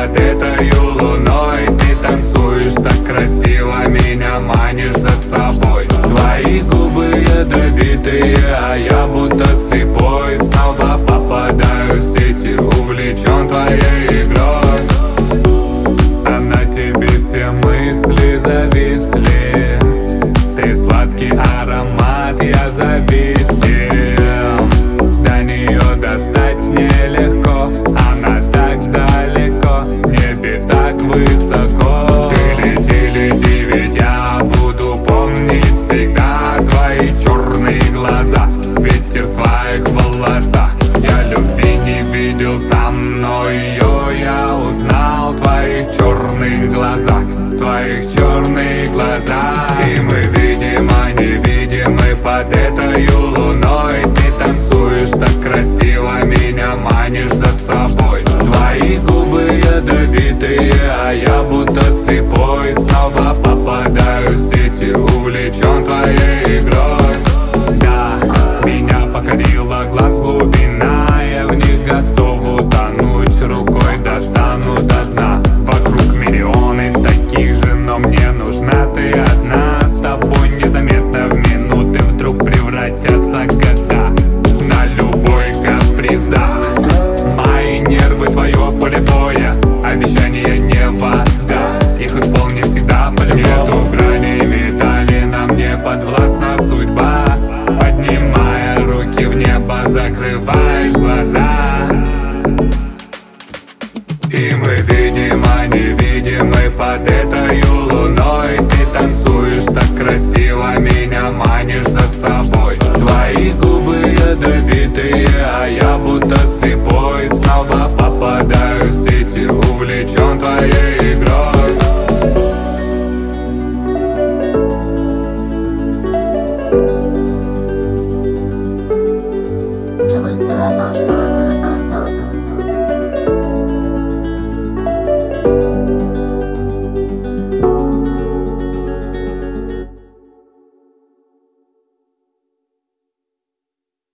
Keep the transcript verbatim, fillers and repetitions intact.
под этой луной. Ты танцуешь так красиво, меня манишь за собой. Твои губы ядовитые, а я будто слепой. Снова попадаю в сети, увлечен твоей игрой. А на тебе все мысли зависли. Ты сладкий аромат, я зависим. До нее достать нелегко, она так далеко, в небе так высоко. Ты лети, лети, ведь я буду помнить всегда твои черные глаза, ветер в твоих волосах. Я любви не видел сам, но ее я узнал в твоих черных глазах, в твоих черных глазах. И мы видимо невидимы под этой луной. Ты танцуешь так красиво, меня манишь за собой. Твои губы ядовитые, а я будто слепой. Снова попадаю в сети, увлечен твоей игрой. Да, меня покорила глаз глубина, я в них готов утонуть, рукой достану до дна. Вокруг миллионы таких же, но мне нужна ты одна. С тобой незаметно в минуты вдруг превратятся года. На любой каприз, да. Мои нервы твое поле боя, обещания не вода, их исполни всегда по-любому. Нету граней металли, нам не подвластна судьба. Поднимая руки в небо, закрываешь глаза. И мы видимо невидимы под этой луной. Ты танцуешь так красиво, меня манишь за собой. Твои губы ядовитые, а я будто слепой. Снова попадаю в сети, увлечен твоей игрой.